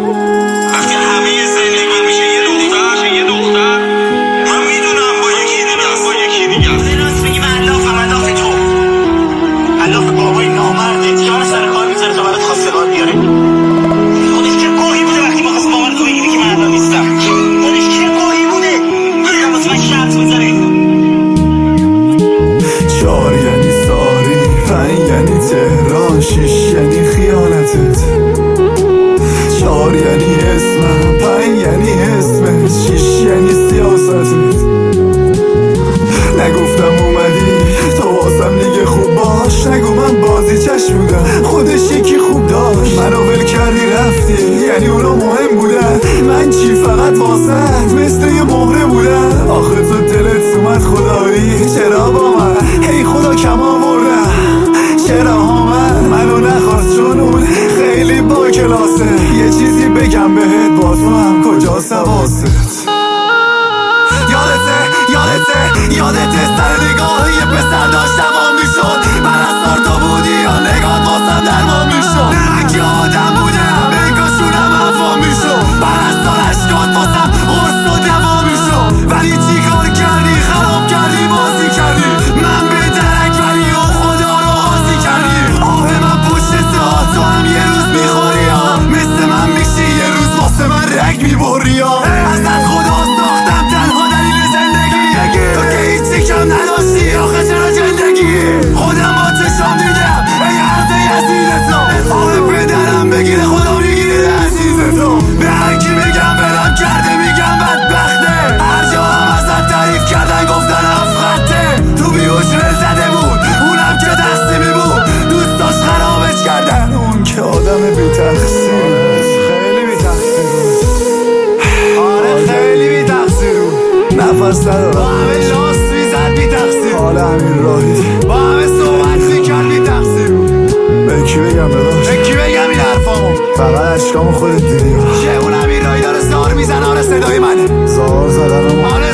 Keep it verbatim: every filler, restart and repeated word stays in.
وقتی همه زندگی میشه یه دختر یه دختر من میدونم با یکی دیگه است با یکی دیگه است راست میگی من علافم علاف تو علاف بابای نامرده جان سر کار میذاره تا برات خواستگار بیاره خودش چه گوهی بوده وقتی میخواست باور تو بگیری که من الان نیستم خودش چه گوهی بوده میگم واسه من شرط میذاره چار یعنی ساری، پنج یعنی تهران، شیش یعنی خیانتت، چار یعنی اسمم، پنج یعنی اسمت، شیش یعنی سیاستت. نگفتم اومدی تو واسم دیگه خوب باش، نگو من بازی چش بودم خودش یکی خوب داشت. منو ول کردی رفتی یعنی اونا مهم بودن، من چی فقط واسط مثل یه مهره بودم. آخه تو دلت اومد خدایی چرا با من، هی خدا کم آوردم چرا ها من منو نخواست چون اون خیلی با کلاسه. یه چیزی بگم بهت باز تو هم کجاست حواست. یادته یادته یادته سر نگاه یه پسر داشت دوام میشد، پرستار تو بودی یا نگاه واسم درمان میشد. نه که آدم بودم بگاشونم افا میشد، پرستار اشکات واسم غرص و دوام میشد. ولی چی کار کردی خراب کردی بازی کردی من به درک ولی او خدا رو قاضی کردی. آه من پشت ساعت تو هم یه روز میخوری ها، مثل من میشی یه روز واسه من رگ میبری ها. ازت خدا ساختم تنها دلیل زندگی تو که هیچی کم نداشتی آخه چرا زندگی خودم با چشام دیدم ای عرض عزیز تو. آه پدرم بگیره خدا میگیره عزیز تو. به هرکی میگم برم کرده میگم بدبخته، هر جا هم ازت تعریف کردن گفتن افخته. تو بیوشونه زده بود اونم که دستی میبود دوستاش خرابش کردن، اون که آدم بی تقصیر خیلی بی تقصیر آره خیلی بی تقصیر نفس ندارم با همه لاس میزد بی تقصیر حال امیر راهی با همه صحبت میکرد بی تقصیر. به کی بگم داداش به کی بگم این حرفامو فقط اشکامو خودت دیدی چه اون امیر راهی داره زار میزنه آره صدای منه زار زدنم آره